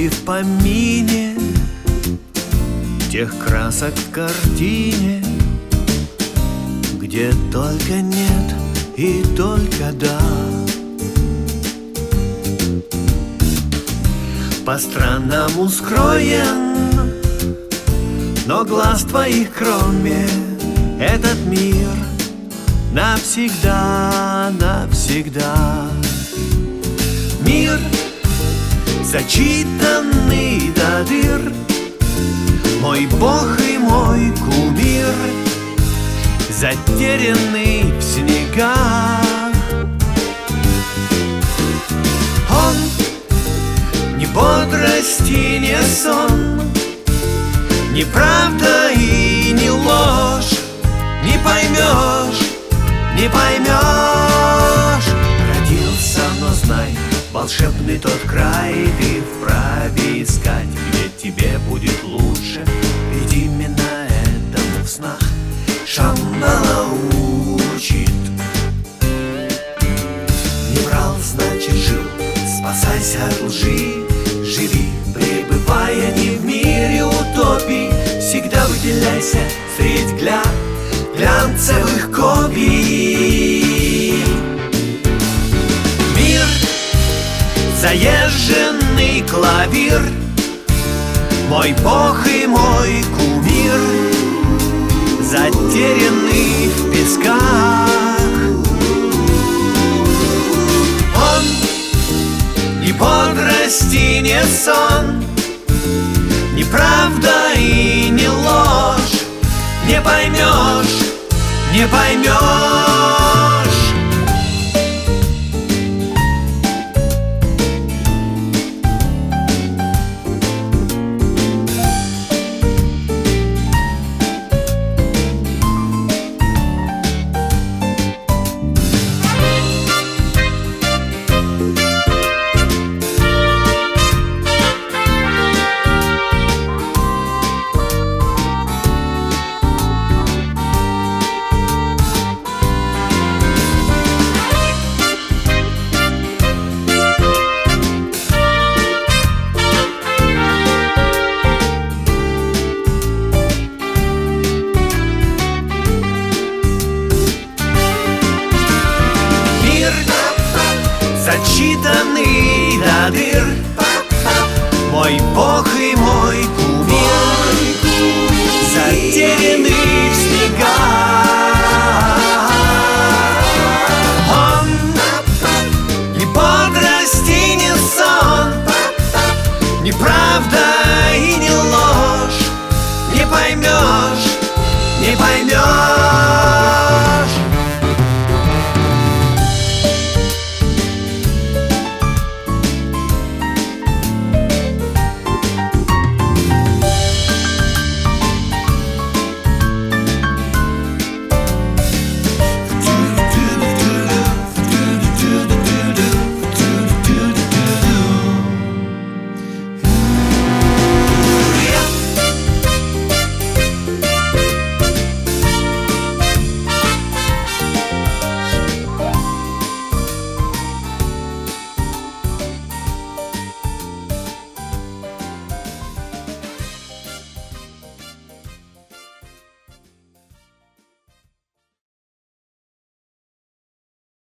И в помине тех красок в картине, где только нет и только да. По-странному скроен, но глаз твоих кроме этот мир навсегда, навсегда. Мир, зачитанный до дыр, мой Бог и мой кумир, затерянный в снегах. Он не бодрость и не сон, не правда и не ложь, не поймешь, не поймешь. Родился, но знай, волшебный тот край, ты вправе искать, где тебе будет лучше. Ведь именно этому в снах Шамбала учит. Не врал, значит жил, спасайся от лжи. Живи, пребывая не в мире утопий, всегда выделяйся средь глянцевых копий. Мир, заезженный клавир, мой Бог и мой кумир, затерянный в песках. Он не бодрость и не сон, не правда и не ложь, не поймешь, не поймешь. Зачитанный до дыр, мой Бог и мой кумир, затерянный в снегах. Он не бодрость и не сон, не правда и не ложь, не поймешь, не поймешь.